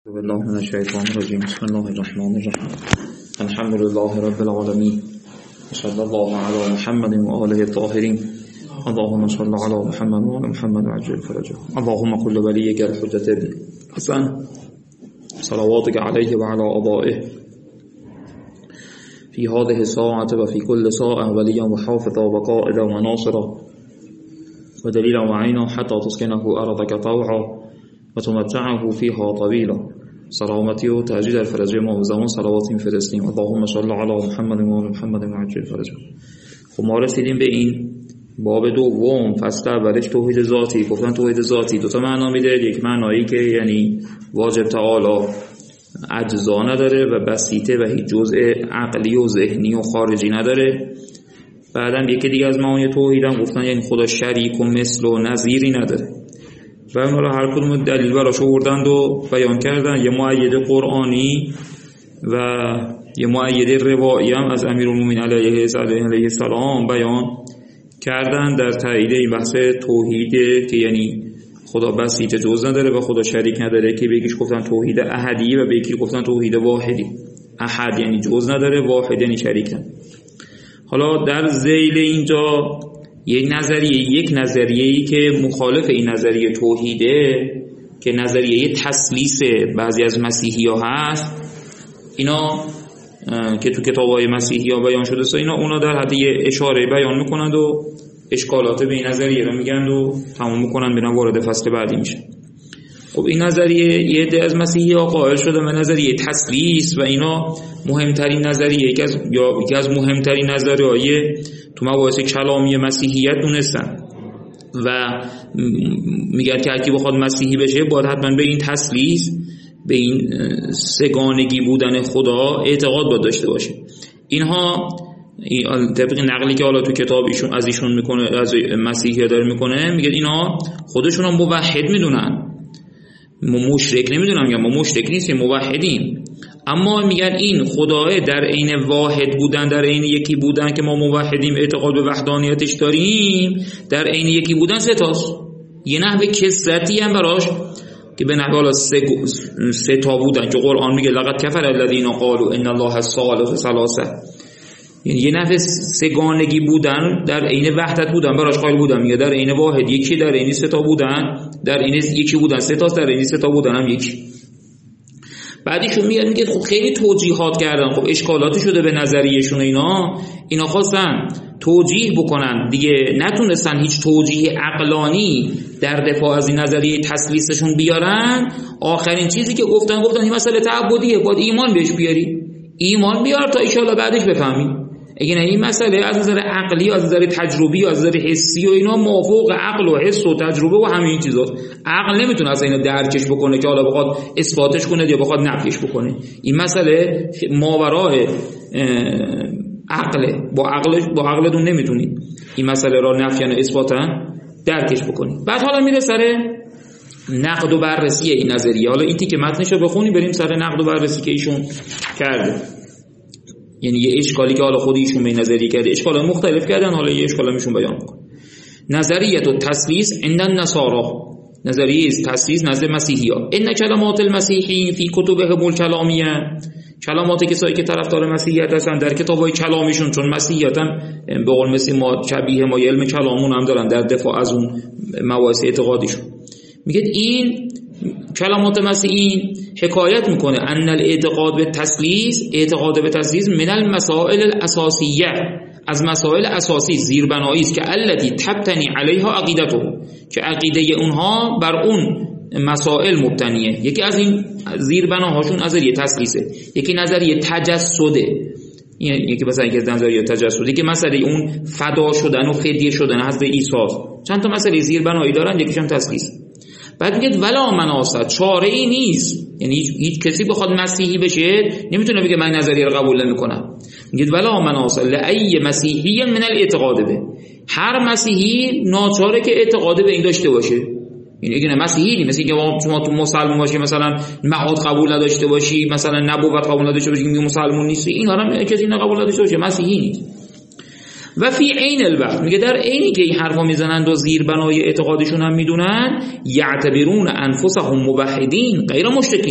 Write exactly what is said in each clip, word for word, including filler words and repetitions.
بالله من الشیطان الرجیم. بسم الله الرحمن الرحیم. الحمد لله رب العالمین و صلی الله علی محمد و آله الطاهرین. اللهم صل علی محمد و آل محمد و عجل فرجه. اللهم كل ولیک الحجة ابن حسن صلواتك علیه و علی آبائه فی هذه الساعة و فی كل ساعة ولیا و حافظا و قائدا و ناصرا و دلیلا و عینا حتی تسکنه ارضک طوعا و تمتعه فیها طویلا. سلامتی و تهجید در فرجه ما و زمان صلوات میفرستیم. اللهم صل علی محمد و آل محمد و عجل فرجه. خب ما رسیدیم به این باب دوم فصل اولش توحید ذاتی. گفتن توحید ذاتی دو تا معنا میده. یک معنایی که یعنی واجب تعالی اجزا نداره و بسیطه و هیچ جزء عقلی و ذهنی و خارجی نداره. بعدم یکی دیگه از معانی توحید هم گفتن یعنی خدا شریک و مثل و نظیری نداره. و اونا را هر کدوم دلیل براش آوردند و بیان کردن. یه مؤید قرآنی و یه مؤید روایی هم از امیرالمومنین علیه السلام بیان کردن در تایید این بحث توحید که یعنی خدا بسیط جز نداره و خدا شریک نداره، که به یکیش گفتن توحید احدی و به یکی گفتن توحید واحدی. احد یعنی جز نداره، واحد یعنی شریک نداره. حالا در ذیل اینجا یک نظریه یک نظریه‌ای که مخالف این نظریه توحیده که نظریه تثلیث بعضی از مسیحی‌ها هست، اینا که تو کتاب‌های مسیحی‌ها بیان شده است، اینا اونا در حد اشاره بیان میکنند و اشکالات به این نظریه رو میگن و تمام میکنن، به وارد فصل بعدی میشه. خب این نظریه یه عده از مسیحی‌ها قائل شدن به نظریه تثلیث و اینا مهمترین نظریه یکی از یا یکی از مهمترین نظریه‌های تو مباحث کلامی مسیحیت دونستن و میگن که هر کی بخواد مسیحی بشه باید حتما به این تثلیث، به این سگانگی بودن خدا اعتقاد باید داشته باشه. اینها طبق نقلی که حالا تو کتاب ایشون از ایشون میکنه، از مسیحی‌ها داره میکنه، میگه اینا خودشون هم موحد میدونن، ما مشرک نمیدونن، میگن ما مشرک نیستیم، موحدیم. اما میگن این خداه در عین واحد بودن، در عین یکی بودن که ما موحدیم اعتقاد به وحدانیتش داریم، در عین یکی بودن سه تاست. یه نحوه کثرتی هم براش که به نحوه حالا سه, سه تا بودن که قرآن میگه لقد کفر الذین قالوا ان الله ثالث ثلاثه، یعنی یه نحوه سگانگی بودن در عین وحدت بودن براش قائل بودن. میگه در عین واحد یکی، در عین سه تا بودن، در عین یکی بودن سه تاست، در عین سه تا بودن هم یکی. بعدیشون میاد میگه خب خیلی توجیهات کردن، خب اشکالاتی شده به نظریهشون. اینا اینا خواستن توجیه بکنن دیگه، نتونستن هیچ توجیه عقلانی در دفاع از این نظریه تثلیثشون بیارن. آخرین چیزی که گفتن گفتن این مسئله تعبدیه، باید ایمان بهش بیاری، ایمان بیار تا ان شاءالله بعدش بفهمی. اگه نه این مسئله از نظر عقلی و از نظر تجربی و از نظر حسی و اینا موافق عقل و حس و تجربه و همه این چیزاست. عقل نمیتونه اصلا اینو درکش بکنه که حالا بخواد اثباتش کنه یا بخواد نفیش بکنه. این مسئله ماورای عقل، با عقل با عقلتون نمیتونید این مسئله را نفی یا اثباتا درکش بکنید. بعد حالا میره سر نقد و بررسی این نظریه. حالا این تیکه متنشو بخونیم بریم سر نقد و بررسی که ایشون کرده. یعنی یه اشکالی که حالا خود ایشون به نظریه کرده، اشکال مختلف کردن، حالا یه اشکالی میشون بیان میکنه. نظریه التثلیث عند النصارى، نظریه تثلیث نزد مسیحی‌ها. ان کلمات المسیحیین فی کتبهم الکلامیه، کلمات کسایی که طرفدار مسیحیت هستن در کتابای کلامیشون، چون مسیحیت هم به قول مثل ما شبیه ما علم کلامون هم دارن در دفاع از اون مباحث اعتقادیشون. میگه این کلمات مسیحیین حکایت میکنه ان الاعتقاد به تثلیث، اعتقاد به تثلیث من المسائل الاساسیه، از مسائل اساسی زیربنایی است که التي تبتنی علیها عقیدته، که عقیده اونها بر اون مسائل مبتنیه. یکی از این زیربناهاشون نظریه تثلیثه، یکی نظریه تجسده، یکی مثلا یکی از نظریه تجسدی که مسئله اون فدا شدن و فدیه شدن حضرت عیسی. چند تا مسئله زیربنایی دارن، یکیش هم تثلیث. بعد میگه ولا مناصت، چاره ای نیست، یعنی هیچ کسی بخواد مسیحی بشه نمیتونه بگه من نظریه رو قبول نمیکنم. میگه ولا مناصت لای مسیحی من الاعتقاد به، هر مسیحی ناچاره که اعتقاد به این داشته باشه. یعنی اگه مسیحی نیست، مثلا که شما تو مسلمان باشی مثلا معاد قبول نداشته باشی، مثلا نبوت قبول نداشته باشی، میگه مسلمان نیستی، این هم کسی اینا قبول نداشته باشه مسیحی نیست. و فی عین الوقت، میگه در عینی که این حرفا میزنند و زیر بنای اعتقادشون هم میدونن، یعتبرون انفسهم موحدین غیر مشرکین،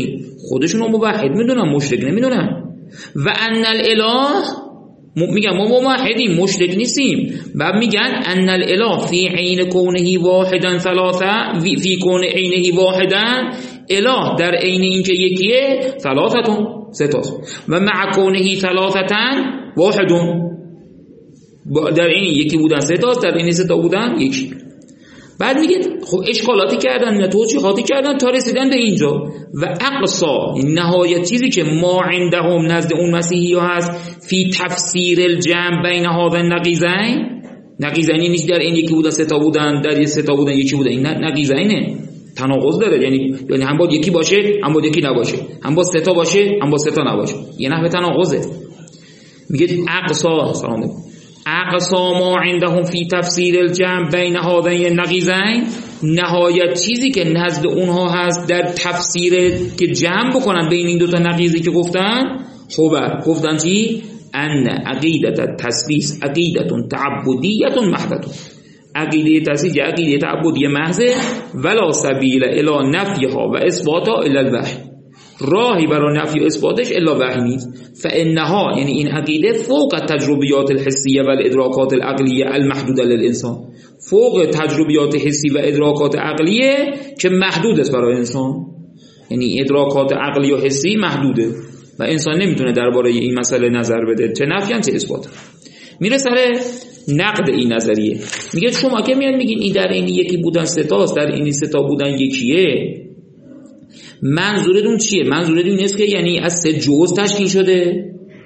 خودشون رو موحد میدونن، مشرک نمیدونن. و ان الاله، میگن ما موحدیم مشرک نیستیم. بعد میگن ان الاله فی عین کونه واحدا ثلاثه، فی کون عینه واحدا، اله در عین اینکه یکیه، ثلاثتون سه تاست، و مع کونه ثلاثتن واحدون، در این یکی بودن سه تاست، در این سه تا بودن یکی. بعد میگه خب اشکالاتی کردن، توجیهاتی کردن تا رسیدن به اینجا. و اقصا، نهایت چیزی که ما عندهم نزد اون مسیحی ها هست، فی تفسیر الجمع بین هذا النقیضین، نقیضینی نیست در این یکی بودن سه تا بودن، در این سه تا بودن یکی بودن، این نقیضینه، تناقض داره. یعنی یعنی هم باید یکی باشه هم باید یکی نباشه، هم باید سه تا باشه هم باید سه تا نباشه، یه نحوه تناقضه. میگه اقصا سلام اقصا ما عندهم فی تفسیر الجمع بین هذین النقیضین، نهایت چیزی که نزد اونها هست در تفسیر که جمع بکنن بین این دو تا نقیضی که گفتن. خب گفتن چی؟ ان عقیدت التثلیث عقیدت تعبدیت محضه، عقیده تثلیث عقیده تعبدی محضه، ولا سبیل الی نفیها و اثباتها الا الوحی، راهی برای نفی و اثباتش الا وحی نیست. فانها، یعنی این عقیده، فوق تجربیات الحسیه و الادراکات العقلیه المحدوده للانسان، فوق تجربیات حسی و ادراکات عقلیه که محدود است برای انسان. یعنی ادراکات عقلی و حسی محدوده و انسان نمیتونه درباره این مسئله نظر بده، چه نفی چه اثبات. میره سر نقد این نظریه، میگه شما که میان میگین این در این یکی بودن سه تاست، در این سه تا بودن یکیه، منظورتون چیه؟ منظورتون این است که یعنی از سه جزء تشکیل شده،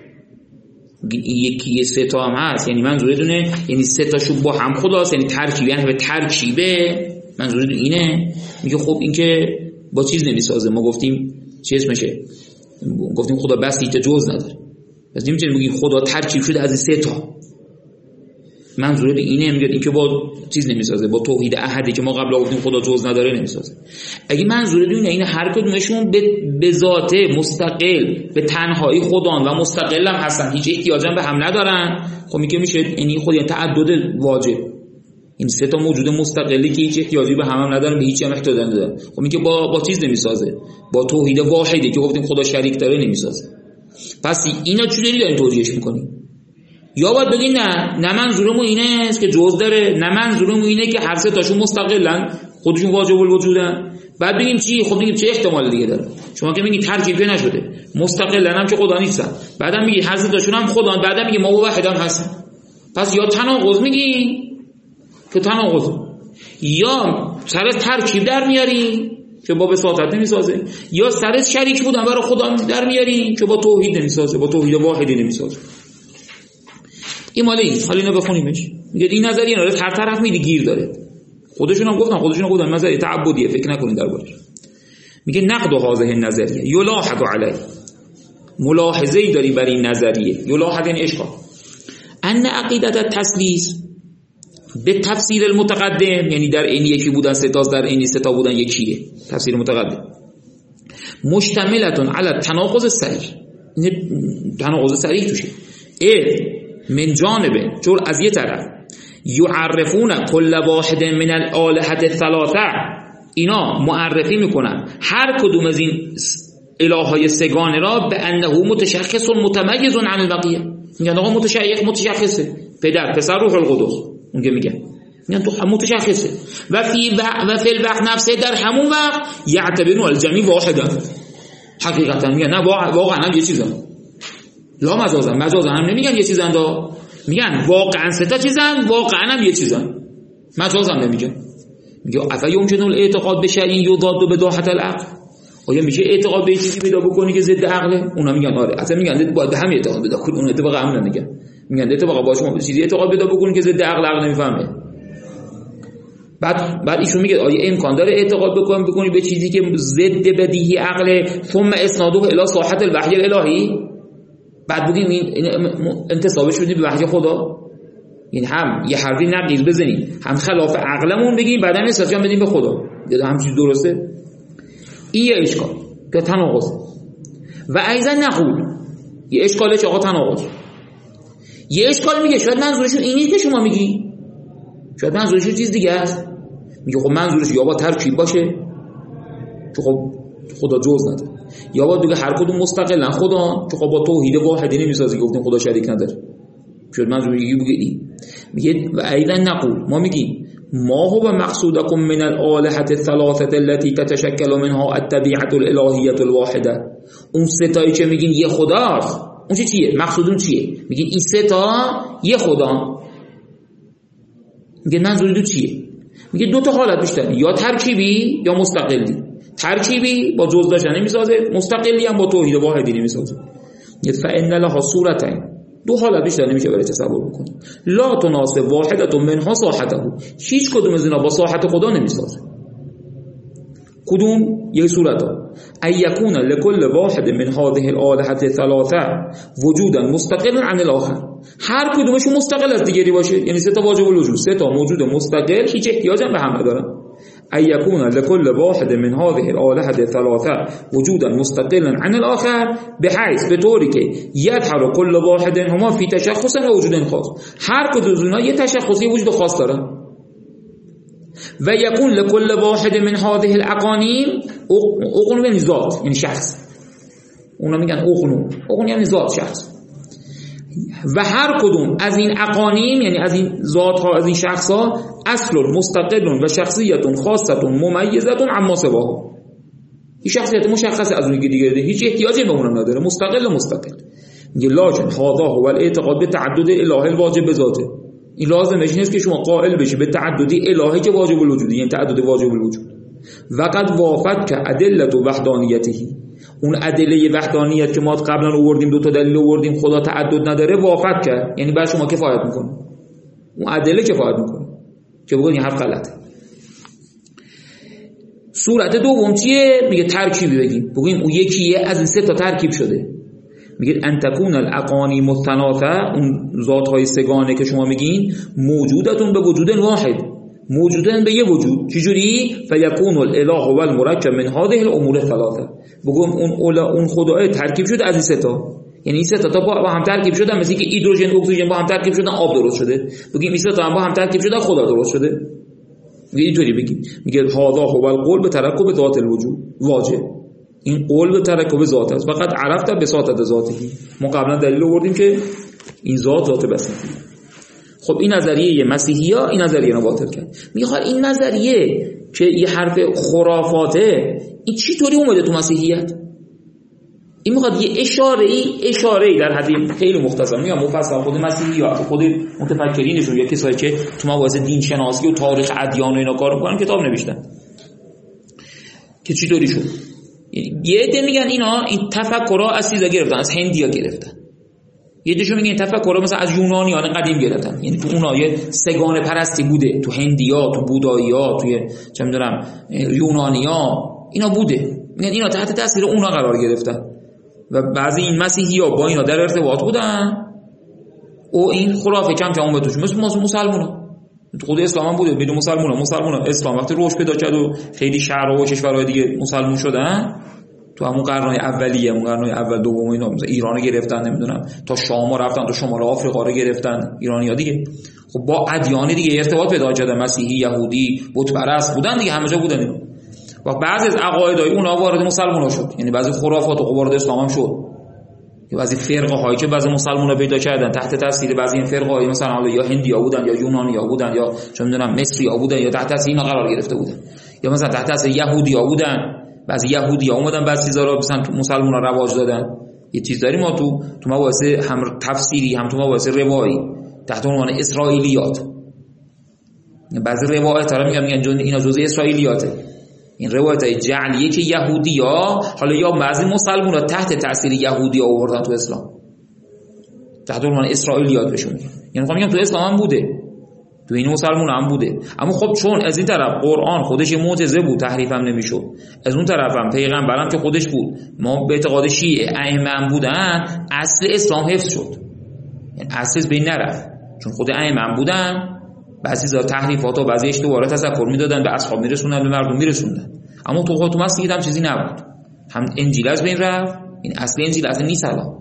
یکی سه تا هم هست، یعنی منظورتونه یعنی سه تاشو با هم خداست، یعنی ترکیب، یعنی به ترکیبه، منظورتون اینه؟ میگه خب این که با چیز نمیسازه. ما گفتیم چی اسمشه؟ گفتیم خدا بس هیچ جزء نداره، پس نمیتونیم بگیم خدا ترکیب شده از سه تا. منظور اینه، میگه این که با چیز نمیسازه، با توحید احدی که ما قبلا گفتیم خدا جزء نداره نمیسازه. اگه منظور اینه این هر کدومشون به ذاته مستقل به تنهایی خدان و مستقل هم هستن، هیچ احتیاجی به هم ندارن، خب میگه میشه یعنی خود یعنی تعدد واجب، این سه تا موجود مستقلی که هیچ احتیاجی به هم هم ندارن، به هیچ هم احتیاج ندارن، خب میگه با با چیز نمیسازه، با توحید واحدی که گفتیم خدا شریک داره نمیسازه. پس اینا چجوری دارین توجیهش میکنین؟ یا باید بگین نه نه منظورمون اینه است که جزء داره، نه منظورمون اینه که هر سه تاشون مستقلن خودشون واجب الوجودن. بعد بگیم چی؟ خب بگیم چه احتمال دیگه داره؟ شما که میگین ترکیب نشده، مستقلن هم که خدا نیستن، بعدم میگی هر سه تاشون هم خدان، بعدم میگی ما واحد هم هستن. پس یا تناقض میگی که تناقض، یا سر ترکیب در میاری که با بساطت نمیسازه، یا سر شریک بودن برای خدا در میاری که با توحید نمیسازه، با توحید واحدی نمیسازه. این مال این، حالا اینو بخونیمش. میگه این نظریه نه هر طرف میدی گیر داره. خودشون هم گفتن خودشون گفتن نظریه تعبدیه، فکر نکنین دربارش. میگه نقد هذه النظریه یلاحظ علیه، ملاحظه‌ای داری بر این نظریه، یلاحظ این اشکال، ان عقیده التثلیث به تفسیر المتقدم، یعنی در این یکی بودن سه تا، در این سه تا بودن یکیه، تفسیر متقدم، مشتملتون علی تناقض صریح، تناقض صریح توشه. ای من جانبه، چون از یه طرف یعرفون کل واحد من الالهه الثلاثه، اینا معرفی میکنن هر کدوم از این الههای سگانه را به انه متشخص و متمیز عن البقیه، میگن آقا متشخص متشخصه، پدر پسر روح القدس، اونجا میگن میگن تو متشخصه. و فی و فی الوقت نفسه، در همون وقت یعتبرون الجمیع واحدا، حقیقتا میگن نه واقعا هم یه چیزه، لا مجازن، مجازن هم نمیگن یه چیزن، دا میگن واقعا سه تا چیزن، واقعا هم یه چیزن، مجازن نمیگن. میگه افا یمکن الاعتقاد به شیء یضاد بداهه العقل، آیا میشه اعتقاد به چیزی پیدا بکنی که ضد عقله؟ اونا میگن آره، اصلا میگن باید به هم اعتقاد پیدا کنی، اون اتفاقا هم نمیگن، میگن اتفاقا با شما چیزی اعتقاد پیدا بکنی که ضد عقل عقل نمیفهمه. بعد بعد ایشون میگه آیا امکان داره اعتقاد بکنی بکنی به چیزی که ضد بدیهی عقل، ثم اسناده الی صحت الوحی الالهی، بعد بگیم این انتسابش بدیم به وحی خدا، این هم یه حرفی نقیض بزنیم، هم خلاف عقلمون بگیم، بعد هم احساسیان بدیم به خدا، دیگه هم چیز درسته. این یه اشکال که تناقض. و ایضا نقول، یه اشکاله چه آقا تناقض، یه اشکال میگه شاید منظورشون اینی که شما میگی، شاید منظورشون چیز دیگه است. میگه خب منظورش یا با ترکیب باشه که خب خدا جز نداره، یا باید بگه هر کدوم مستقلن خدا، که خب با توحید واحدی نمیسازه، گفتیم خدا شریک نداره. شد منظور میگه بگید میگه و ایضا نقول، ما میگیم ما هو مقصودكم من الآلهة الثلاثة التي تتشكل منها الطبيعة الالهية الواحدة. اون سه تایی که میگین یه خداست، اون چه چیه؟ مقصودون چیه؟ میگین این سه تا یه خدا. میگه منظور دو چیه؟ میگه دو تا حالت بیشتر، یا ترکیبی یا مستقلی. ترکیبی با جز داشتن نمیسازه، مستقلی هم با توحید واحدی نمیسازه. فإن لها صورتين، دو حالت بیشتر نمیشه برای تصور بکنیم. لا تناسب واحدة منها صاحته، هیچ کدوم از اینا با صاحت خدا نمیسازه. کدوم؟ یک صورت ها ای یکون لکل واحد من هذه الآلهة الثلاثه وجودا مستقلا عن الاخر، هر کدومشون مستقل از دیگری باشه، یعنی سه تا واجب الوجود، سه تا موجود مستقل، هیچ احتیاجی به هم ندارن. ای یکون لکل واحد من هذه الآلهة الثلاثه وجودا مستقلا عن الاخر بحيث به طوری که یظهر کل واحد هما فی تشخص و وجود خاص، هر کدوم از اونها یه تشخصی وجود خاص دارن. و یکون لکل واحد من هذه الاقانیم، اقنوم یعنی ذات، یعنی شخص، اونا میگن اقنوم، اقنوم یعنی ذات، شخص. و هر کدوم از این اقانیم، یعنی از این ذات ها، از این شخص ها، اصل مستقل و شخصیت خاصه ممیزه عما سواه، این شخصیت مشخص از اون دیگه، هیچ احتیاجی به اون نداره، مستقل و مستقل. میگه لکن هذا هو الاعتقاد به تعدد الاله الواجب بذاته، این لازمش نیست که شما قائل بشی به تعددی الهی که واجب الوجود، یعنی تعدد واجب الوجود. وقد وافد که ادله وحدانیته، اون ادله وحدانیت که ما قبلا آوردیم، دو تا دلیل آوردیم، خدا تعدد نداره، وافد کرد، یعنی بر شما کفایت میکنه، اون ادله کفایت میکنه که بگید این حرف غلطه. صورت دوم چیه؟ میگه ترکیبی بگیم، بگیم اون یکیه از این سه تا ترکیب شده. میگه ان تکون الاقانیم الثلاثه، اون ذات های سگانه که شما میگین، موجودتون به وجود واحد، موجودن به یه وجود. چجوری؟ فیکون الاله و المرکب من هذه الامور الثلاثه، بگم اون اون خدای ترکیب شده از این سه تا، یعنی این سه تا با هم ترکیب شدن، مثل که هیدروژن اکسیژن با هم ترکیب شدن آب درست شده، بگیم این سه تا با هم ترکیب شدن خدا درست شده. میگه اینطوری بگیم، میگه هذا هو القول به ترکب ذات الوجود واجب، این قول به ترکب ذات است. فقط عرفت بساطت ذاتی، ما قبلا دلیل آوردیم که این ذات ذات بسیطی. خب این نظریه مسیحی‌ها این نظریه رو باطل کرد. میخواد این نظریه که یه حرف خرافاته، این چی طوری اومده تو مسیحیت؟ این میخواد یه اشاره ای اشاره ای در حد خیلی مختصر، میگم مفصل، خود مسیحی‌ها، خود متفکرینشون یا کسایی که تو مباحث دین شناسی و تاریخ ادیان و اینا کار می‌کنن کتاب نوشتن که چی طوری شد. یه عده میگن اینا این تفکرها از چیزا گرفتن، از هندیا گرفتن. یه عدهشون میگن تفکرها مثلا از یونانیان قدیم گرفتن، یعنی تو اونها یه سگانه پرستی بوده، تو هندیا، تو بودایی‌ها، توی چه می‌دونم یونانیا اینا بوده. میگن اینا تحت تاثیر اونها قرار گرفتن و بعضی این مسیحی‌ها با اینا در ارتباط بودن و این خرافه کم کم اومد توش، مثل مسلمونا. تو خود اسلام هم بوده، بدون مسلمونا مسلمونا اسلام وقتی رشد پیدا کرد و خیلی شهرها و کشورهای دیگه مسلمون شدن، تو همون قرن‌های اولیه، همون قرن‌های اول دوم اینا، مثلا ایران رو گرفتن، نمیدونم تا شام رفتن، تا شمال آفریقا رو گرفتن ایرانی‌ها دیگه. خب با ادیان دیگه ارتباط پیدا کردن، مسیحی، یهودی، بت پرست بودن دیگه، همه جا بودن اینا. و بعضی از عقایدای اونها وارد مسلمان‌ها شد، یعنی بعضی خرافات و وارد اسلام هم شد. که بعضی فرقه هایی که بعضی مسلمان‌ها پیدا کردن تحت تاثیر بعضی این فرقه های مثلا حالا یا هندیا بودن یا یونانیا بودن یا چه می‌دونم مصری‌ها بودن یا تحت تاثیر اینا قرار گرفته بودن، یا مثلا تحت تاثیر یهودی‌ها بودن، بعضی یهودی‌ها اومدن بعضی چیزا رو مثلا مسلمان‌ها رواج دادن. یه چیز داریم ما تو تو مباحث هم تفسیری هم تو مباحث روایی تحت عنوان اسرائیلیات، بعضی روایت‌ها میگن میگن اینا جزء اسرائیلیاته. این روایت جعلیه که یهودی‌ها حالا یا بعضی مسلمان‌ها تحت تاثیر یهودی‌ها آوردن تو اسلام، تحت عنوان اسرائیلیات بهشون میگن. یعنی میگم تو اسلام هم بوده، تو این مسلمان‌ها هم بوده، اما خب چون از این طرف قرآن خودش معجزه بود، تحریف هم نمیشد، از اون طرف هم پیغمبرم که خودش بود، ما به اعتقاد شیعه ائمه هم بودن، اصل اسلام حفظ شد، یعنی اصل بین نرفت، چون خود ائمه هم بودن، بعضی از تحریفات و بعضی اشتباهات تذکر میدادن، به اصحاب میرسوندن، به مردم میرسوندن. اما تو خود تو مسیحیت هم چیزی نبود، هم انجیل از بین رفت، این اصل انجیل اصلا نیست الان.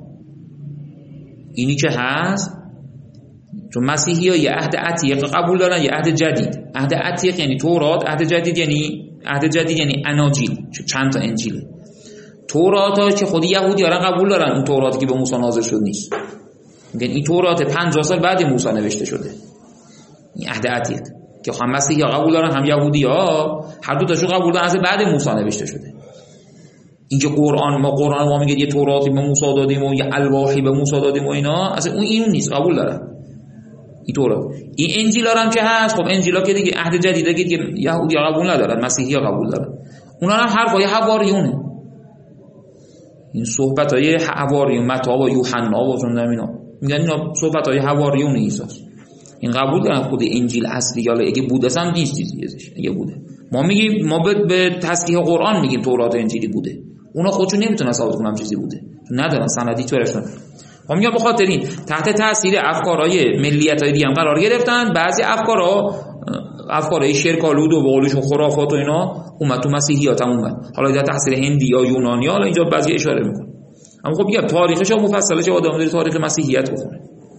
اینی که هست، چون مسیحی‌ها یه عهد عتیق قبول دارن، یه عهد جدید. عهد عتیق یعنی تورات، عهد جدید یعنی عهد جدید یعنی اناجیل، چند تا انجیله. توراتا که خود یهودی‌ها قبول دارن اون توراتی که به موسی نازل شد نیست. میگن این تورات پنجاه سال بعد موسی نوشته شده، این عهد عتیق که هم مسیحی‌ها قبول دارن هم یهودی‌ها، هر دو تاشون قبول دارن از بعد موسی نوشته شده. اینکه قرآن ما قرآن ما میگه یه توراتی به موسی دادیم و یه الواحی به موسی دادیم و اینا، اصلا اون این نیست، قبول دارن این تورات. این انجیل هم که هست، خب انجیلا که دیگه عهد جدیده که یهودی‌ها قبول ندارن، مسیحی‌ها قبول دارن. اونا هم حرفای حواریونه، این صحبت‌های حواریون، متی و یوحنا و چون اینا میگن اینا صحبت‌های حواریون عیسی. این قبول دارن خود انجیل اصلی، یا اگه بوده اصلا نیست چیزیش، اگه بوده ما میگیم ما به, به تصحیح قرآن میگیم تورات انجیلی بوده، اونا خودشون نمیتونن ثابت کنن چیزی بوده، ندارن سندی طورش ندارن. ما میگم به خاطر این تحت تاثیر افکارهای ملیت‌های دیگه هم قرار گرفتن، بعضی افکارها افکارهای شرک‌آلود و به قولشون خرافات و اینا اومد تو مسیحیات هم اومد، حالا در تاثیر هندی یا یونانی، حالا اینجا بعضی اشاره میکنه. اما خب میگم تاریخش مفصله، چه آدم داره تاریخ مسیحیت بخونه.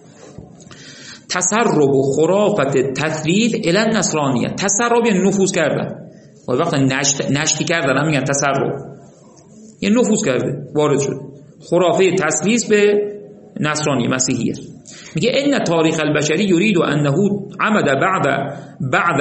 تسرب و خرافت تثلیث الی النصرانیه، تسرب یعنی نفوذ کردن، وقتی نشت نشتی کردن هم میگن تسرب، یعنی نفوذ کرده، وارد شده. خرافه تثلیث به نصرانی مسیحیه. میگه ان تاریخ البشری یرید انه عمد بعد بعد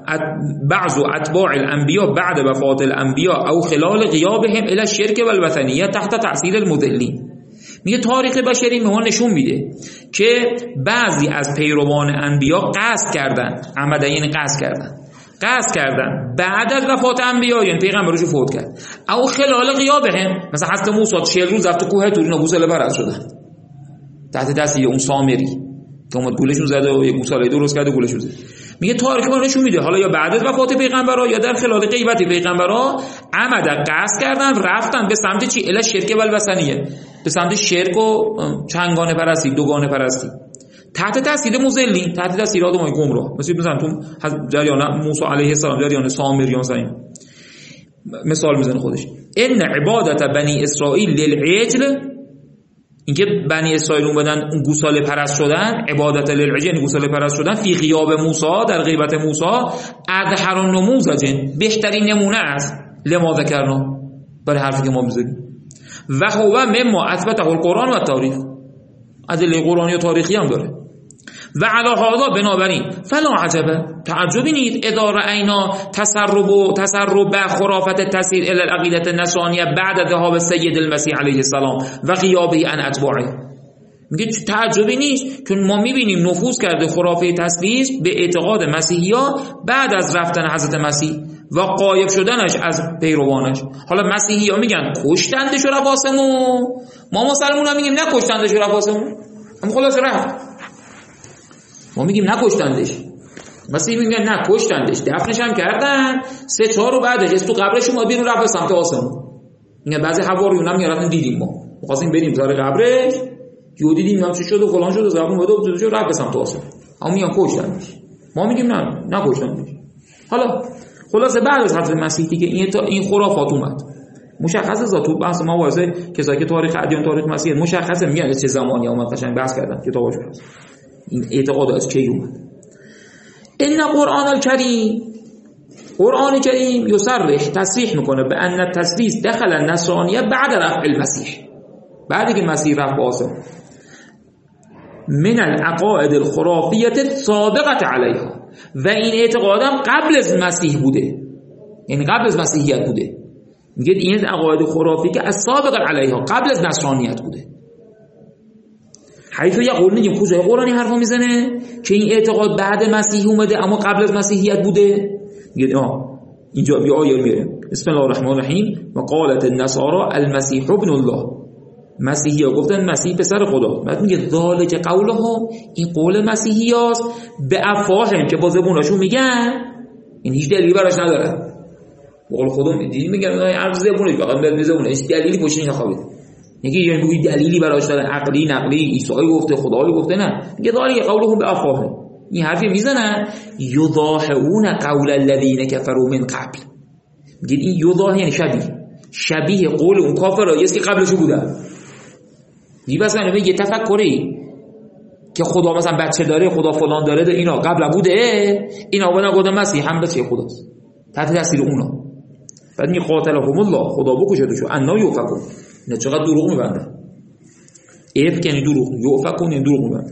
بعض اتباع الانبیاء بعد وفات الانبیاء او خلال غیابهم الى الشرك والوثنیه تحت تاثیر المضلین. میگه تاریخ بشری به ما نشون میده که بعضی از پیروان انبیا قصد کردن، عمد یعنی قصد کردن، قصد کردن بعد از وفات انبیا، یعنی پیغمبرشو فوت کرد، او خلال غیابهم، مثلا حضرت موسی چهل روز رفت کوه طور، اینا گوساله پرست شدن تحت دستی اون سامری که اومد گولشون زده و یه گوساله درست کرده گولشون زده. میگه تاریخ ما نشون میده حالا یا بعد از وفات پیغمبرها یا در خلال غیبت پیغمبرها عمدن قصد کردن رفتن به سمت چی؟ الی شرک و الوثنیه، به سمت شرک و چنگانه پرستی، دوگانه پرستی، تحت تاثیر مضلین، تحت تاثیر آدمای گمراه، مثل مثلا تو جریان موسی علیه السلام، جریان سامریان ساین مثال میزنه خودش. ان عبادت بنی اسرائیل للعجل، اینکه بنی اسرائیل اومدن اون گوساله پرست شدن، عبادت للعجل یعنی گوساله پرست شدن، فی غیاب موسی، در غیبت موسی، اظهر النموذج، بهترین نمونه است لما ذکرنا، برای حرفی که ما میزنیم، و هو مما اثبته القرآن و تاریخ، ادله قرآنی و تاریخی هم داره. و علی هذا بنابراین فلا عجبه، تعجبی نیست، اداره اینا تسرب و تسرب خرافت تسیر الی العقیده النصرانیه بعد ذهاب سید المسیح علیه السلام و غیابه عن اتباعه. میگه تعجبی نیست که ما میبینیم نفوذ کرده خرافه تثلیث به اعتقاد مسیحی‌ها بعد از رفتن حضرت مسیح و غایب شدنش از پیروانش. حالا مسیحی‌ها میگن کشتندش و رفاسمون، ما مسلمان‌ها میگیم نکشتندش و رفاسمون، اما خلاص رفت. ما میگیم نکشتندش، مسیح میگن نه کشتندش، دفنش هم کردن، سه چهار رو بعدش از تو قبرش اومد بیرون رفت سمت آسمون. میگن بعضی حواریون هم میگن دیدیم، ما می‌خواستیم بریم زار قبرش، یهو دیدیم هم چی شد و فلان شد و زبون بده و شد رفت سمت آسمون. اما میگن کشتندش، ما میگیم نه نکشتندش. حالا خلاصه بعد از حضرت مسیح دیگه این تا این خرافات اومد. مشخصه ذاتو بحث ما واسه کسایی که تاریخ ادیان تاریخ مسیح مشخصه، میگن چه زمانی اومد، قشنگ بحث کردن کتاباشون هست این اعتقاد از کی اومد. ان قرآن الکریم، قرآن کریم یصرح، تصریح میکنه به ان التثلیث دخل النصرانیه بعد رفع المسیح، بعد که مسیح رفت به آسمان، من العقائد الخرافیه السابقه علیها، و این اعتقادم قبل از مسیح بوده، یعنی قبل از مسیحیت بوده. میگه این عقاید خرافی که از سابق علیها، قبل از نصرانیت بوده. حیث یقول، میگیم کجای قرآنی حرفا میزنه که این اعتقاد بعد مسیح اومده اما قبل از مسیحیت بوده؟ میگه آه اینجا بیا آیه میاره، بسم الله الرحمن الرحیم، و قالت النصارى المسیح ابن الله، مسیحی‌ها گفتن مسیح پسر خدا. بعد میگه ذالک قولهم، این قول مسیحیاست، به افواههم، که با زبوناشون میگن، این هیچ دلیلی براش نداره. قول خودم دیدی میگن هر زبونی فقط به زبونه، هیچ دلیلی پشت این نخوابید. میگه یعنی بگی دلیلی براش داره، عقلی نقلی، عیسی گفته، خدایی گفته، نه. میگه ذالک قولهم به افواههم، این حرفی میزنن، یضاهئون قول الذین کفروا من قبل. میگه این یضاهی یعنی شبیه، شبیه قول اون کافرایی است که قبلش بودن. دی مثلا میگه تفکری که خدا مثلا بچه داره، خدا فلان داره، اینا قبل بوده، اینا اونا گفتن مسیح هم بچه خداست، تحت تاثیر اونا. بعد می قاتلهم الله، خدا بکشتشو، انا یؤفکون. نه چقدر دروغ میبندن. افک یعنی دروغ، یؤفکون یعنی دروغ میبندن.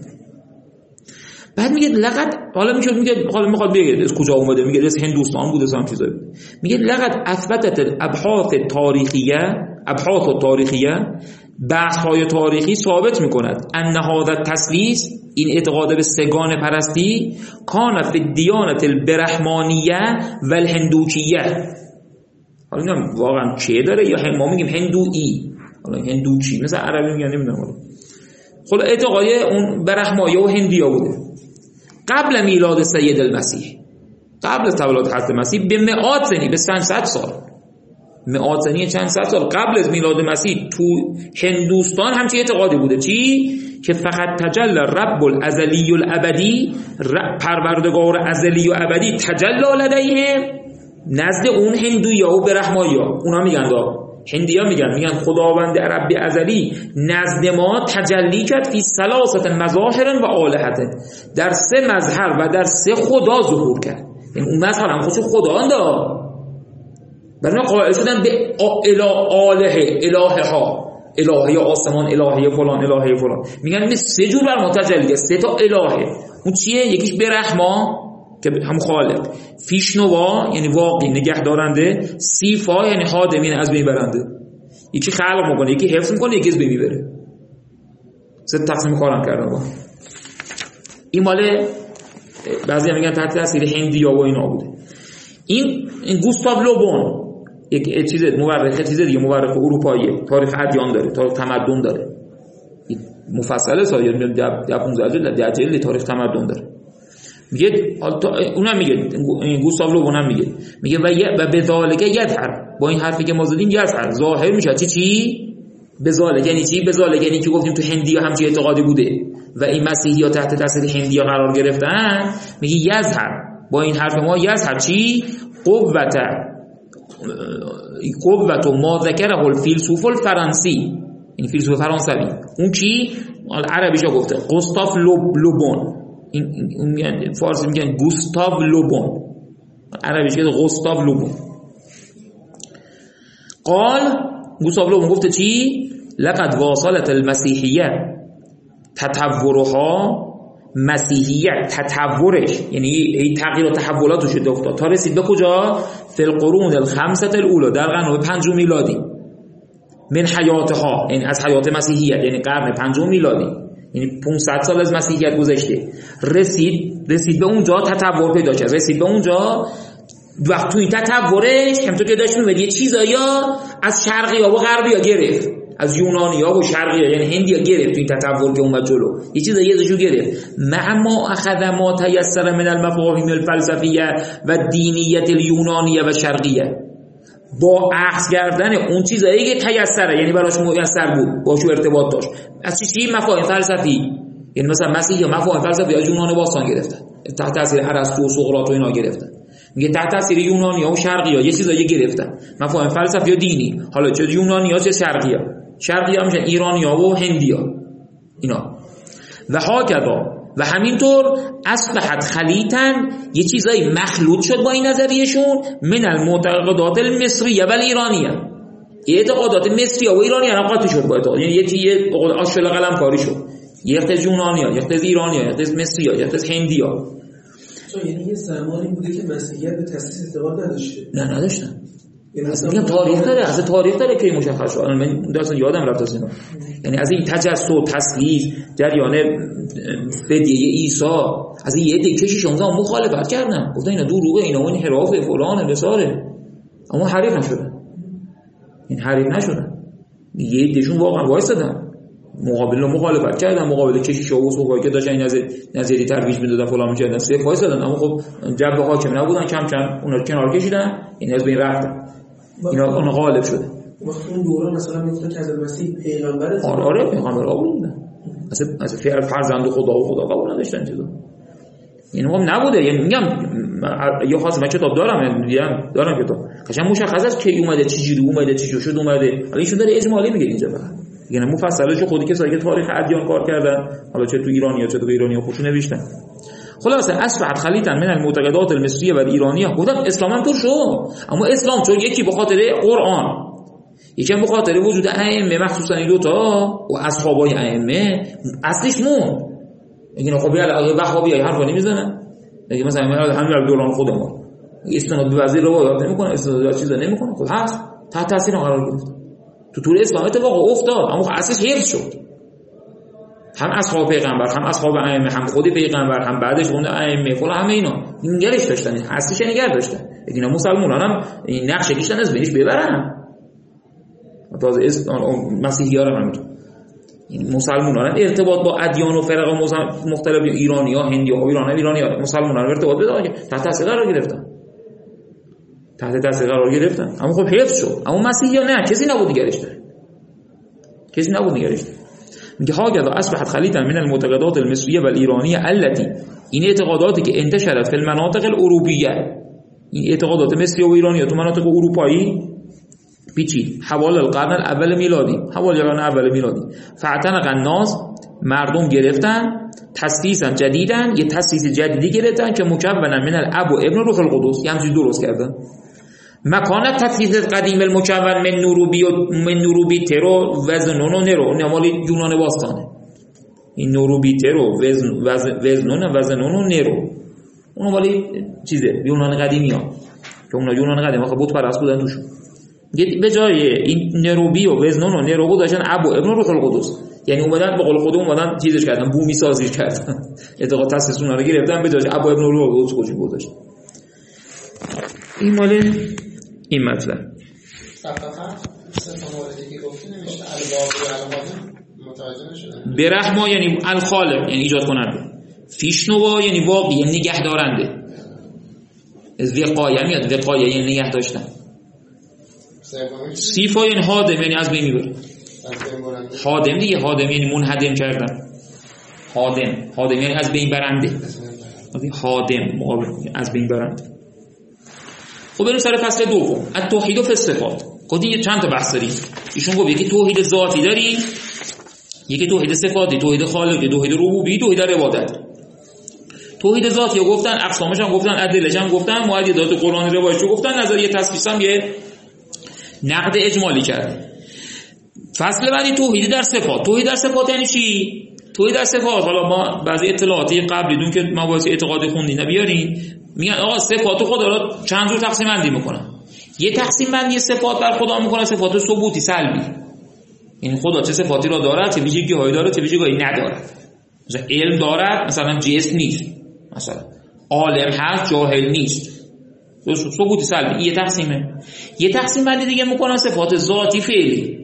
بعد میگه لقد، حالا میشه میگه حالا میخواد بگه از کجا اومده، میگه از هندوستان بوده سام چیزایی، میگه لقد اثبتت الابحاث التاریخیه، ابحاث التاریخیه، بحث های تاریخی ثابت میکند ان هذا التثلیث، این اعتقاد به سگان پرستی، کان فی الدیانه البرهمانیه و الهندوکیه. حالا نمیدونم واقعا چه داره، یا ما میگیم هندویی، حالا هندوچی مثل عربی میگن نمیدونم، خلا اعتقادی اون برهمایه و هندیا بوده قبل میلاد سید المسیح، قبل از تولد حضرت مسیح به مئات سنی، به چند صد سال، مئات سنی چند صد سال قبل از میلاد مسیح تو هندوستان همچین اعتقادی بوده. چی؟ که فقط تجلی رب الازلی الابدی، پروردگار ازلی و ابدی تجلی لدیهم، نزد اون هندویا و برهمایا، اونا میگن دا هندیا میگن میگن خداوند رب ازلی نزد ما تجلی کرد فی ثلاثه مظاهر و آلهه، در سه مظهر و در سه خدا ظهور کرد. یعنی اون مظهر هم خودش خدا انده، برای قائل شدن به اله آله، الهه ها، الهه آسمان، الهه فلان، الهه فلان، میگن این سه جور بر ما تجلی، سه تا الهه. اون چیه؟ یکیش برهما که هم خالق، فیشنوا یعنی واقعی نگه دارنده، سیفا یعنی خادمین از بین برنده. یکی خلق میکنه، یکی حفظ میکنه، یکی از بین میبره. سه تقسیم کارم کردن با این. مال بعضی هم میگن تحت تاثیر هندیا و اینا بوده. این این گوستاو لوبون یک چیز مورخ چیز دیگه، مورخ اروپایی، تاریخ ادیان داره، تاریخ تمدن داره، مفصله سال ده پانزده جلد ده جلد تاریخ تمدن داره. میگه اونم میگه، گوستاو لوبون هم میگه میگه و به ذالک یظهر، با این حرفی که ما زدیم یظهر ظاهر میشه. چی چی به ذالک یعنی چی؟ به ذالک یعنی که گفتیم تو هندیا همچین اعتقادی بوده و این مسیحی‌ها تحت تاثیر هندیا قرار گرفتن. میگه یظهر، با این حرف ما یظهر چی؟ قوت قوت ما ذکره الفیلسوف الفرانسی، این فیلسوف فرانسوی. اون کی؟ عربیشو گفته گوستاو لوبون، این میگن فارسی میگن گوستاو لوبون، عربیش میگه گوستاو لوبون. قال گوستاو لوبون گفته چی؟ لقد واصلت المسیحیه تطورها، مسیحیت تطورش یعنی تغییر و تحولاتش شده افتاد تا رسید به کجا؟ فی القرون الخمسه الاولى، در قرن پنجم میلادی. من حیاتها یعنی از حیات مسیحیت، یعنی قرن پنجم میلادی، یعنی پانصد سال از مسیحیت گذشته. رسید رسید به اونجا تطور پیدا کرد، رسید به اونجا وقت تو این تطورش همونطور که داشت می‌بینید یه چیزایا از شرقی‌ها و غربی‌ها گرفت، از یونانی‌ها و شرقی‌ها یعنی هندی‌ها گرفت. تو این تطور که اومد جلو یه چیزایی ازشون گرفت. معما اخذ ما تیسر من المفاهیم الفلسفیه و دینیت الیونانیه و شرقیه، با اخذ کردن اون چیزایی که تیسره یعنی براش میسر بود، باشو ارتباط داشت. از چی چی مفاهیم فلسفی، یعنی مثلا مسیحی مفاهیم فلسفی از یونان باستان گرفتن، تحت تاثیر ارسطو و سقراط و اینا گرفتن. میگه تحت تاثیر یونانی‌ها و شرقی‌ها یه چیزایی گرفتن، مفاهیم فلسفی و دینی، حالا چه یونانی‌ها چه شرقی‌ها. شرقی‌ها میشن ایرانی‌ها و هندی‌ها اینا. و هاکذا و همینطور اصبحت خلیطن، یه چیزایی مخلوط شد با این نظریهشون، من المعتقدات المصریه و ایرانیه، اعتقادات مصریه و ایرانیه هم قاطی شد با اعتقاد، یعنی یکی یه آشغال قلم کاری شد، یه اختلاف یونانیه، یه اختلاف ایرانیه، یه اختلاف مصریه، یه اختلاف هندیه. یعنی یه زمانی بوده که مسیحیت به تأسیس اعتقاد نداشته. نه نداشتن. اصلا میگم تاریخ داره، اصلا تاریخ داره که مشخص شد. من درستن یادم رفت از اینا. یعنی از این تجسد و تسلیث جریان فدیه عیسی، از این یه دکشش اونجا مخالفت کردن، گفتن اینا دروغه، اینا اون حرافه فلان بساره، اما حریف نشدن. این حریف نشدن، یه دشون واقعا وایسادن، مقابل مخالفت کردن، مقابل کشیش و صحبایی که داشتن این نظر نظری ترویج میدادن فلان میکردن، صفر وایسادن. اما خب جنب حاکم نبودن، کم کم اونا کنار کشیدن، این از بین رفتن، اینا اون غالب شده. وقتی اون دوران مثلا میگفتن که حضرت مسیح پیغمبره، آره آره پیغمبر بودن، اصلا از فعل فرزند خدا و خدا قبول نداشتن چیزا. یعنی هم نبوده. یعنی میگم یا خاص من کتاب دارم، میگم دارم کتاب قشنگ مشخص است کی اومده، چه جوری اومده، چه شد اومده. حالا این شون داره اجمالی میگه اینجا فقط، یعنی مفصلش خودی کسایی که تاریخ ادیان کار کردن، حالا چه تو ایران یا چه تو ایرانی خودشون نوشتن. خلاصه اصبحت خلیطا من المعتقدات المصریه و ایرانیه. گفتم اسلام هم تو شو، اما اسلام چون یکی به خاطر قرآن، یکی هم به خاطر وجود ائمه، مخصوصا این دو تا و اصحابای ائمه اصلش مون. میگن خب بیا وهابیای حرفا نمیزنن، میگه مثلا همین دوران خودمون استناد به وزیر روایات نمیکنه، استناد به چیزا نمیکنه. خب هست تحت تاثیر قرار گرفت، تو طول اسلام اتفاق افتاد، اما اصلش حفظ شد. هم اصحاب پیغمبر، هم اصحاب ائمه، هم خود پیغمبر، هم بعدش اون ائمه، فلان همه اینا نگرش داشتن، اصلش نگرش داشتن. اینا مسلمانان هم این نقشه کشیدن از بینش ببرن. تازه مسیحی‌ها هم همینطور. این مسلمانان ارتباط با ادیان و فرق مختلف ایرانی‌ها، هندی‌ها، ایران ایرانی‌ها، مسلمانان ارتباط بده تحت تاثیر قرار گرفتن. تحت تاثیر قرار گرفتن. اما خب حفظ شد. اما مسیحی‌ها نه، کسی نبود نگرش داره. کسی نبود نگرش داره. میگه هاگذا اصبحت خلیطا من المعتقدات المصریه و ایرانیه التي، این اعتقاداتی که انتشرت فی المناطق الاوروبیه، این اعتقادات مصری و ایرانیه تو مناطق اروپایی پیچید حوالی القرن الاول میلادی، حوالی القرن اول میلادی، فاعتنق الناس، مردم گرفتن، تاسیسا جدیدن، یه تاسیس جدیدی گرفتن که مکونا من الاب و ابن روح القدس، یه همچین درست کردن. مکانت تاسیس قدیم المکون من نوروبی و من نوروبی ترو وزنون و نرو، نمال یونان باستانه. این نوروبی ترو وزن وزنون وزنون و نرو، اون مال چیزه یونان قدیمی ها که اونا یونان قدیمی ها بت پرست بودن توشون. به جای این نروبی و وزنون و نرو گذاشتن ابو ابن روح القدس، یعنی اومدن به قول خودمون اومدن چیزش کردن، بومی سازی کردن، اعتقاد تاسیس اونها رو گرفتن، به جای ابو ابن روح القدس خودشون گذاشتن. این مال این مطلب. برحما یعنی الخالق، یعنی ایجاد کننده. فیشنوا یعنی واقعی، یعنی نگه دارنده. از وقایه میاد، وقایه یعنی نگه داشتن. سیفا یعنی هادم، یعنی از بین میبره. هادم دیگه، هادم یعنی منهدم کردن. هادم، هادم یعنی از بین برنده. هادم از بین برنده. خب بریم سر فصل دوم، التوحید فی الصفات. گفتیم یه چند تا بحث داریم. ایشون گفت یکی توحید ذاتی داریم، یکی توحید صفاتی، توحید خالقی، توحید ربوبی، توحید عبادت. توحید ذاتی گفتن، اقسامش هم گفتن، ادله‌ش هم گفتن، مؤیدات قرآنی روایتش گفتن، نظریه تثبیت هم یه نقد اجمالی کرد. فصل بعدی توحید در صفات. توحید در صفات یعنی چی؟ توحید در صفات، حالا ما بعضی اطلاعاتی قبلی دون که مباحث اعتقادی خوندین بیارین، میگن آقا صفات خدا رو چند جور تقسیم بندی میکنن. یه تقسیم بندی صفات بر خدا میکنن صفات ثبوتی سلبی، یعنی خدا چه صفاتی را دارد، چه ویژگی‌هایی دارد، چه ویژگی‌هایی ندارد. مثلا علم دارد، مثلا جسم نیست، مثلا عالم هست جاهل نیست، ثبوتی سلبی. یه تقسیمه. یه تقسیم بندی دیگه میکنن صفات ذاتی فعلی.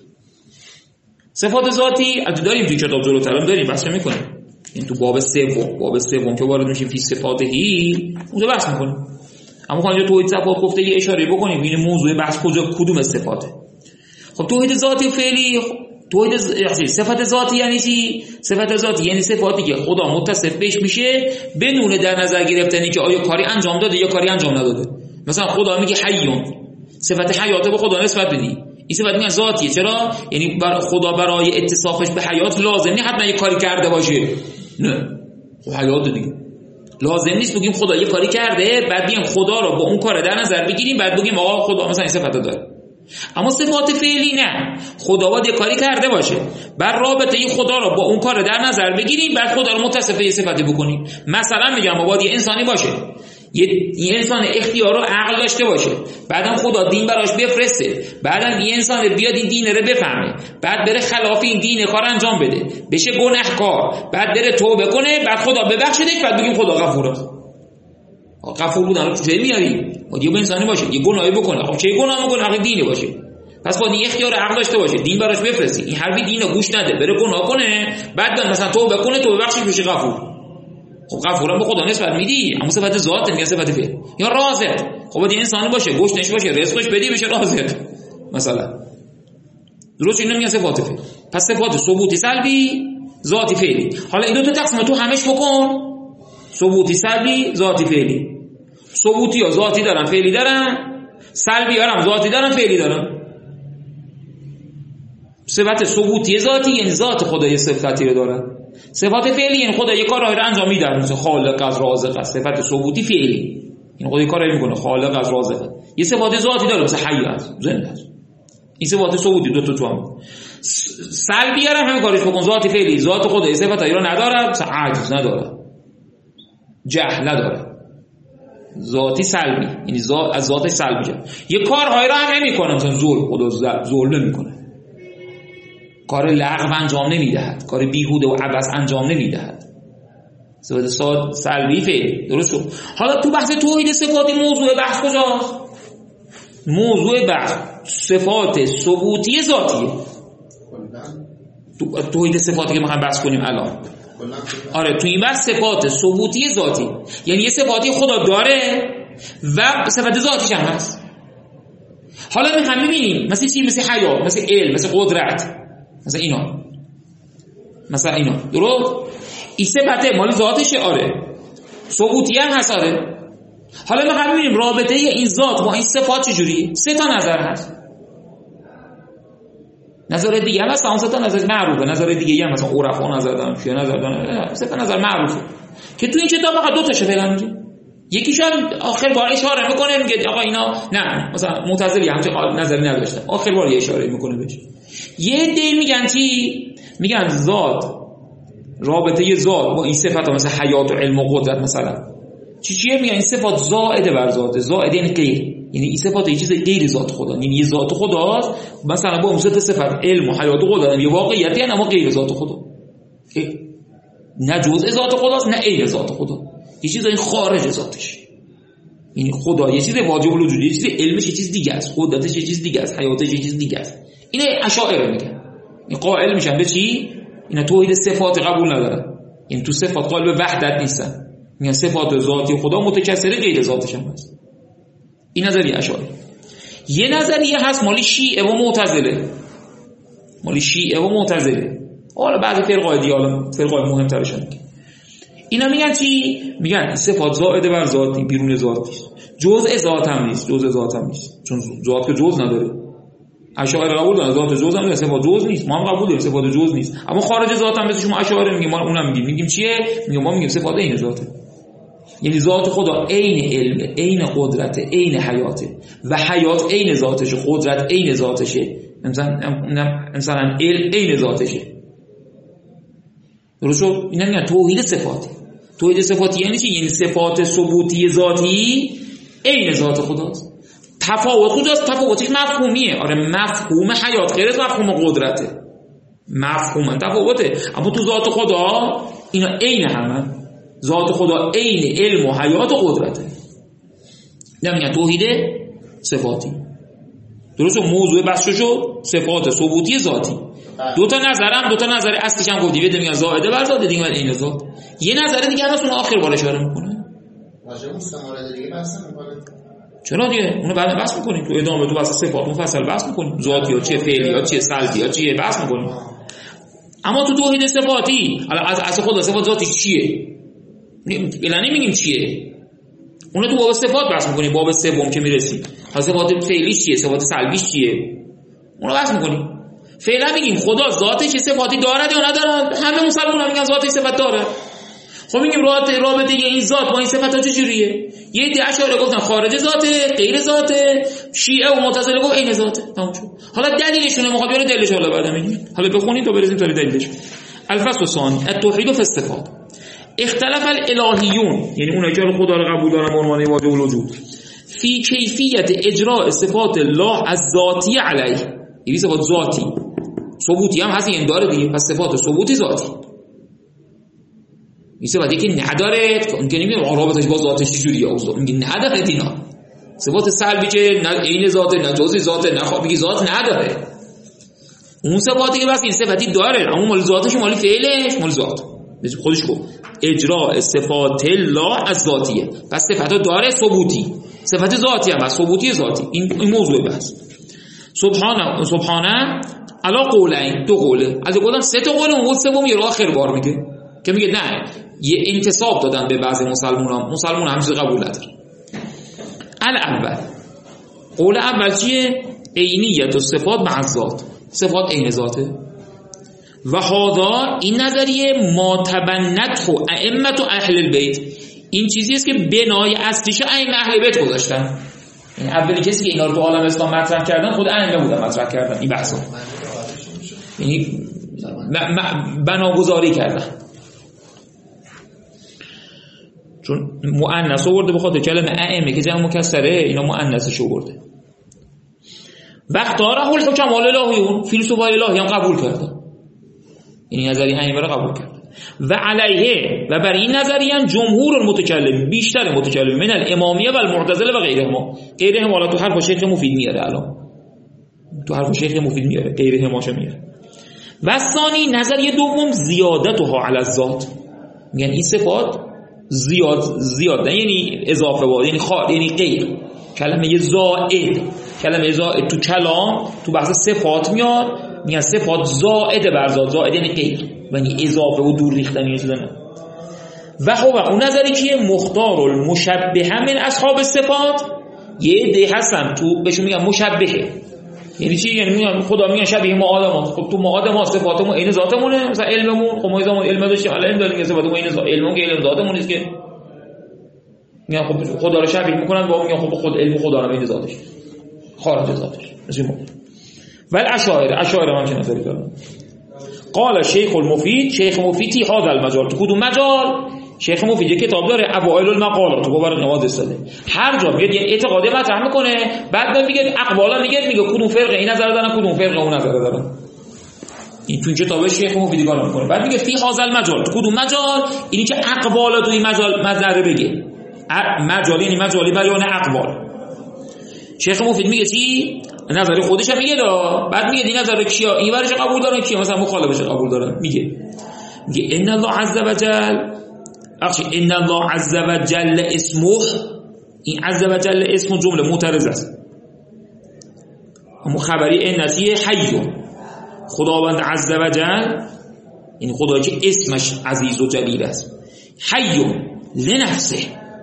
صفات ذاتی از داریم توی کتاب جلوتر هم داریم بحث میکنیم، این تو باب سوم، باب سوم که وارد میشیم فی صفاتهی اونجا بحث میکنیم. اما خواهد توحید صفات گفته یه اشاره بکنیم این موضوع بحث کجا کدوم صفاته. خب توحید ذاتی فعلی، توحید صفات ذاتی یعنی چی؟ صفات ذاتی یعنی صفاتی که خدا متصف بهش میشه بدون در نظر گرفتنی که آیا کاری انجام داده یا کاری انجام نداده. مثلا خدا میگه حیون، صفت حیات به خدا نسبت بدی، این صفت میگن ذاتیه. چرا؟ یعنی بر خدا برای اتصافش به حیات لازم نیست حتما یه کاری کرده باشه، نه خب حیات دیگه لازم نیست بگیم خدا یه کاری کرده بعد بگیم خدا رو با اون کار در نظر بگیریم بعد بگیم آقا خدا مثلا این صفت داره. اما صفات فعلی نه، خدا باید یه کاری کرده باشه بر رابطه این خدا رو با اون کار در نظر بگیریم بعد خدا رو متصف به یه صفتی بکنیم. مثلا میگم باید یه انسانی باشه، یه انسان اختیار و عقل داشته باشه، بعدم خدا دین براش بفرسته، بعدم یه انسان بیاد این دین رو بفهمه، بعد بره خلاف این دین کار انجام بده، بشه گناهکار، بعد بره توبه کنه، بعد خدا ببخشیدش، بعد بگیم خدا غفوره. غفور بودن رو چه میاری؟ باید یه انسانی باشه یه گناهی بکنه. خب چه گناه میکنه؟ حق دینه باشه، پس باید این اختیار عقل داشته باشه، دین براش بفرستی، این حرفی دینو گوش نده، بره گناه کنه، بعد مثلا توبه کنه، توبه بخشش بشه غفور. خب غفورم به خدا نسبت میدی، اما صفت ذات میگه صفت فعل. یا رازق، خب باید انسان باشه گوشتش باشه رزقش بدی بشه رازق مثلا، درست اینا میگن صفات فعل. پس صفات ثبوتی سلبی ذاتی فعلی. حالا این دو تا تقسیم تو همش بکن، ثبوتی سلبی ذاتی فعلی. ثبوتی ها ذاتی دارن فعلی دارن، سلبی ها هم ذاتی دارن فعلی دارن. صفت ثبوتی ذاتی یعنی ذات خدا یه صفتی رو داره، صفات فعلی یعنی خدا یه کاری رو انجام میده، مثل خالق از رازق است، صفت ثبوتی فعلی یعنی خدا یه کاری میکنه، خالق از رازق. یه صفات ذاتی داره مثل حی است، زنده است. این صفات ثبوتی دو تا تو هم. سلبی هم همین کارش بکن، ذات فعلی ذات خدا یه صفاتایی رو نداره، مثل عجز نداره، جهل نداره، ذاتی سلبی یعنی ذات از ذاتش سلبی. یه کارهایی رو هم نمیکنه، مثلا ظلم، خدا ظلم نمیکنه، کار لغو انجام نمیدهد، کار بیهوده و عبث انجام نمیدهد. صفات سلبی فعلی درست شد. حالا تو بحث توحید صفاتی موضوع بحث کجاست؟ موضوع بحث صفات ثبوتی ذاتیه. تو توحید صفاتی که میخوایم بحث کنیم الان، آره تو این بحث صفات ثبوتی ذاتی یعنی یه صفاتی خدا داره و صفات ذاتیش هم هست. حالا میخوایم ببینیم مثل چی؟ مثل حیات، مثل علم، مثل قدرت، مثل اینا، مثل اینا درست؟ این صفت مال ذاتشه، آره ثبوتی هم هست، آره. حالا میخوایم ببینیم رابطه این ذات با این صفات چجوریه. سه تا نظر هست. نظر دیگه هم هست، اون سه تا نظر معروفه. نظر دیگه هم مثلا عرفا نظر دارن، شیعه نظر دارن، سه تا نظر معروفه که تو این کتاب فقط دو تاشو فعلا میگه. یکیش هم آخر بار اشاره میکنه میگه آقا اینا نه، مثلا معتزلی همچین نظری نداشتن، آخر بار یه اشاره میکنه بهش. یه عده میگن چی؟ میگن ذات، رابطه ذات با این صفات مثل حیات و علم و قدرت مثلا چی چیه؟ میگن این صفات زائده بر ذات، زائده یعنی غیر، یعنی این صفات یه چیز غیر ذات خدا، یعنی یه ذات خداست مثلا با اون سه صفت علم و حیات و قدرت یه واقعیتی اما غیر ذات خدا، نه جزء ذات خداست نه عین ذات خدا، یه چیز این خارج ذاتش. یعنی خدا یه چیز واجب الوجود، یه چیز علمش یه چیز دیگه است، قدرتش یه چیز دیگه است، حیاتش یه چیز دیگه است. اینا اشاعره میگن، این قائل میشن به چی؟ اینا توحید صفات قبول ندارن، این تو صفات قائل به وحدت نیستن، میگن صفات ذاتی خدا متکثره غیر ذاتش هم هست. این نظریه اشاعره. یه نظریه هست مالی شیعه و معتزله، مالی شیعه و معتزله، حالا بعضی فرقای دیگه، حالا فرقای مهمترشون میگن. اینا میگن چی؟ میگن صفات زائده بر ذاتی، بیرون ذات نیست، جزء ذات هم نیست، جزء ذات هم نیست، چون ذات که جزء نداره. اشاعره قبول دارن ذات جزء هم نیست، صفات جزء نیست، ما هم قبول داریم صفات جزء نیست، اما خارج ذات هم مثل شما اشاعره میگیم، ما اونم میگیم. میگیم چیه؟ میگیم ما میگیم صفات عین ذاته، یعنی ذات خدا عین علم، عین قدرت، عین حیاته و حیات عین ذاتشه، قدرت عین ذاتشه، مثلا مثلا علم عین ذاتشه. درست شد؟ اینا میگن توحید صفاتی. توحید صفاتی یعنی چی؟ یعنی صفات ثبوتی ذاتی عین ذات خداست. تفاوت کجاست؟ تفاوتش مفهومیه، آره مفهوم حیات غیر از مفهوم قدرته، مفهوم تفاوته، اما تو ذات خدا اینا عین همه، ذات خدا عین علم و حیات و قدرته. نمیگن توحید صفاتی. درست؟ موضوع بحث شد صفات ثبوتی ذاتی. دو تا نظرم، دو تا نظر اصلیش هم گفتیم، یه میگن زائده بر ذات، دیگه عین ذات. یه نظر دیگه هم اون آخر بار اشاره میکنه. واژه مستمر دیگه بحث میکنه. چرا دیگه؟ اونو بعد بحث میکنیم تو ادامه، تو بحث صفات مفصل بحث میکنیم، ذاتی ها چیه، فعلی ها چیه، سلبی ها چیه، بحث میکنیم. اما تو توحید صفاتی از اصل خدا صفات ذاتی چیه؟ الا نمیگیم چیه، اونو تو باب صفات بحث میکنیم، باب سوم که میرسیم صفات فعلیش چیه، صفات سلبیش چیه، اونو بحث میکنیم. فعلا میگیم خدا ذاتش چه صفاتی دارد یا ندارد، همه مسلمان‌ها میگن ذاتش صفات داره. خب میگیم رابطه رابطه این ذات با این صفات چجوریه؟ یه عده اشاعره گفتن خارج ذاته، غیر ذاته، شیعه و معتزله گفت عین ذاته. تمام شد. حالا دلیلشونه، میخوام بیاره دلیلش، حالا بعدا میگیم. حالا بخونید تا برسیم تا دلیلش. الفصل الثانی التوحید فی الصفات. اختلف الالهیون، یعنی اونایی که خدا رو قبول دارن به عنوان واجب الوجود، فی کیفیت اجراء صفات الله از ذاتی علیه. این صفات ذاتی ثبوتی هم هست، این داره دیگه، پس صفات ثبوتی ذاتی. این صفاتی که نداره، اون که نمیگه رابطش با ذاتش چجوریه، اوضاع میگه نداره دینا. صفات سلبی که نه عین ذاته نه جزء ذاته نه خب میگه ذات نداره. اون صفاتی که بس این صفاتی داره، اما مال ذاتش مال فعلش مال ذات. خودش گفت اجراء صفات الله از ذاتیه، پس صفاتو داره ثبوتی، صفات ذاتی هم هست، ثبوتی ذاتی. این این موضوع بحث. سبحانه سبحانه علا قولین، دو قوله، از قولم سه تا قوله، اون سوم یه آخر بار میگه که میگه نه یه انتصاب دادن به بعضی مسلمانان، مسلمان همچین قبول نداره. الاول قول اول چیه؟ عینیت و صفات مع ذات، صفات عین ذاته و هذا این نظریه ما تبنته ائمه اهل البیت، این چیزی است که بنای اصلیش ائمه اهل بیت گذاشتن. یعنی اولی کسی که اینا رو تو عالم اسلام مطرح کردن خود ائمه بودن مطرح کردن این بحثا، یعنی بناگذاری کردن. چون مؤنث آورده به خاطر کلمه ائمه که جمع مکسره، اینا مؤنثش آورده. وقت داره الحکم الهیون، فیلسوفای الهی هم قبول کردن، این نظریه ائمه رو قبول کردن. و علیه و بر این نظریه هم جمهور المتکلم، بیشتر متکلم من الامامیه و المعتزله و غیرهما. غیرهما حالا تو حرف شیخ مفید میاره، الان تو حرف شیخ مفید میاره، غیرهماش میاره. و ثانی نظریه دوم زیادتها علی الذات، میگن این صفات زیاد زیاد یعنی اضافه بود، یعنی خارج، یعنی غیر. کلمه زائد، کلمه زائد تو کلام تو بحث صفات میاد، میگن صفات زائد بر ذات، زائد یعنی غیر، یعنی اضافه و دور ریختنی چیزا نه. و هو اون نظری که مختار المشبه من اصحاب الصفات، یه عده هستن تو بهشون میگن مشبهه. یعنی چی؟ یعنی میگن خدا میگن شبیه ما آدم هست. خب تو ما آدم ها صفاتمون عین ذاتمونه، مثلا علممون، خب ما زمان علم داشتیم الان علم داریم، صفاتمون عین ذات، علممون که علم ذاتمون نیست که. میگن خب خدا رو شبیه میکنن، با میگن خب خود علم خدا رو عین ذاتش، خارج ذاتش. مثلا و الاشاعره، اشاعره هم چه نظری دارن؟ قال شیخ المفید، شیخ مفیدی هذا المجال، تو کدوم مجال؟ شیخ مفید یک کتاب داره اوائل المقالات، تو باور نماز استاده، هر جا میاد یه اعتقادی مطرح میکنه، بعد میگه اقوالا، میگه میگه کدوم فرقه این نظر دارن، کدوم فرقه اون نظر دارن. این تو کتاب شیخ مفید گانا میکنه، بعد میگه فی هذا المجال، تو کدوم مجال؟ اینی که اقوالا تو این مجال مذره بگه، مجال یعنی مجالی بیان اقوال. شیخ مفید میگه چی؟ نظر خودش هم میگه دا، بعد میگه این نظر کیا این ورش قبول دارن، کیا مثلا مخالفش قبول دارن. میگه میگه ان الله عز وجل، اخی ان الله عز وجل اسمه، این عز وجل اسم جمله معترض است، اما خبری این نتیه حی، خداوند عز وجل این خدایی که اسمش عزیز و جلیل است، حی لنفسه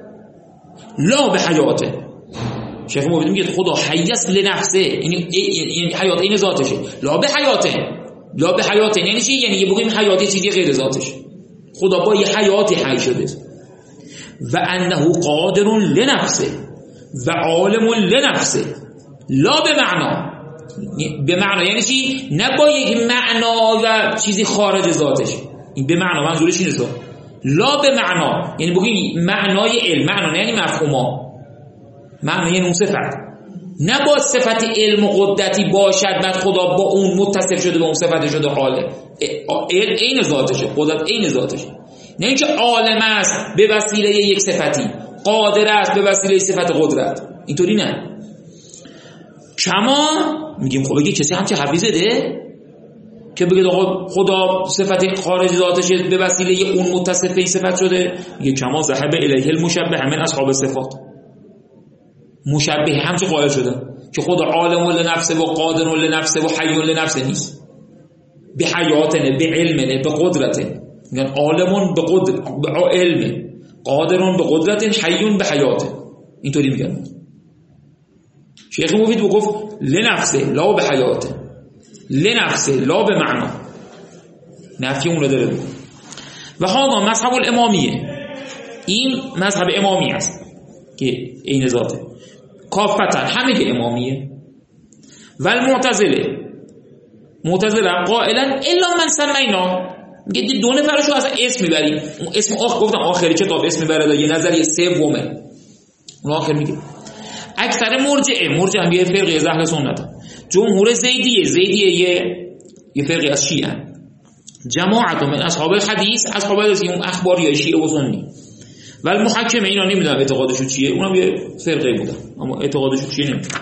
لا به حیاته. شیخ مفید میگه خدا حی است لنفسه، یعنی یعنی حیات این ذاتشه، لا به حیاته، لا به حیاته یعنی چی؟ یعنی بگیم حیاتی چیزی غیر ذاتش، خدا با یه حیاتی حی شده. و انه قادر لنفسه و عالم لنفسه، لا به معنا، به معنا یعنی چی؟ نه با یک معنا و چیزی خارج ذاتش، این به معنا منظورش اینه، لا به معنا یعنی بگیم معنای علم، معنا یعنی مفهوما، معنی یعنی اون صفت، نه با صفت علم و قدرتی باشد بعد خدا با اون متصف شده، با اون صفت شده عالم، علم عین ذاتشه، قدرت عین ذاتشه، نه اینکه عالم است به وسیله یک صفتی، قادر است به وسیله صفت قدرت، اینطوری نه. کما میگیم خب اگه کسی همچه حرفی زده که بگه آقا خدا صفت خارج ذاتشه به وسیله اون متصف این صفت شده، میگه کما ذهب الیه المشبه من اصحاب الصفات، مشبه همچه قائل شده که خدا عالم لنفسه و قادر لنفسه و حی لنفسه نیست، به حیاتنه، به علمنه، به قدرته، میگن عالم به قدر، به علم، قادر به قدرت، حی به حیاته، اینطوری میگن. شیخ مفید گفت لنفسه لا به حیاته، لنفسه لا به معنا، نفی اون رو داره بگن. و هذا مذهب الامامیه، این مذهب امامی است که این ذاته، کافتن همه که امامیه. و المعتزله، معتزله قائلا الا من سمینا، میگه دو نفرشو از اسم میبریم، اسم آخر گفتم آخری کتاب اسم میبره، یه نظریه سومه اون آخر میگه. اکثر مرجعه، مرجع هم یه فرقه از اهل سنت، جمهور زیدیه، زیدیه یه یه فرقه از شیعه، جماعت من اصحاب الحدیث، اصحاب الحدیث اون اخباری شیعه و سنی، و المحکمه اینا نمیدونم اعتقادشون چیه، اونم یه فرقه بودن اما اعتقادشون چیه نمیدونم.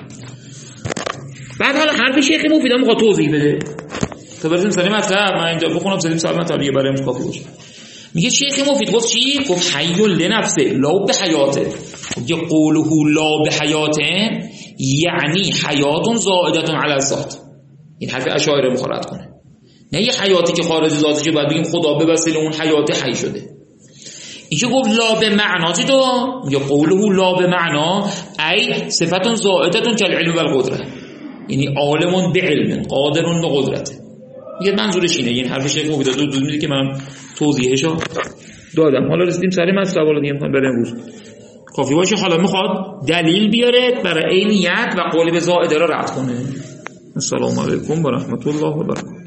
بعد حالا حرف شیخ مفید هم میخواد توضیح بده تا برسیم سلیم مطلب، من اینجا بخونم سلیم سلام مطلب یه برای امروز کافی باشه. میگه شیخ مفید گفت چی؟ گفت حی لنفسه لا به حیاته، میگه قوله لا به حیاته یعنی حیات زائده علی الذات، این حرف اشاعره مخالفت کنه، نه یه حیاتی که خارج ذاتشه بعد بگیم خدا به وسیله اون حیات حی شده. این که گفت لا به معنا چی تو؟ میگه قوله لا به معنا ای صفت زائده کالعلم و القدره، یعنی عالم به علم، قادر به قدرت، میگه منظورش اینه. این حرف شیخ مفید دو دو میگه که من توضیحشو دادم. حالا رسیدیم سر مطلب، حالا دیگه میخوام بریم امروز کافی باشه. حالا میخواد دلیل بیاره برای عینیت و قول به زائده را رد کنه. السلام علیکم و رحمت الله و برکاته.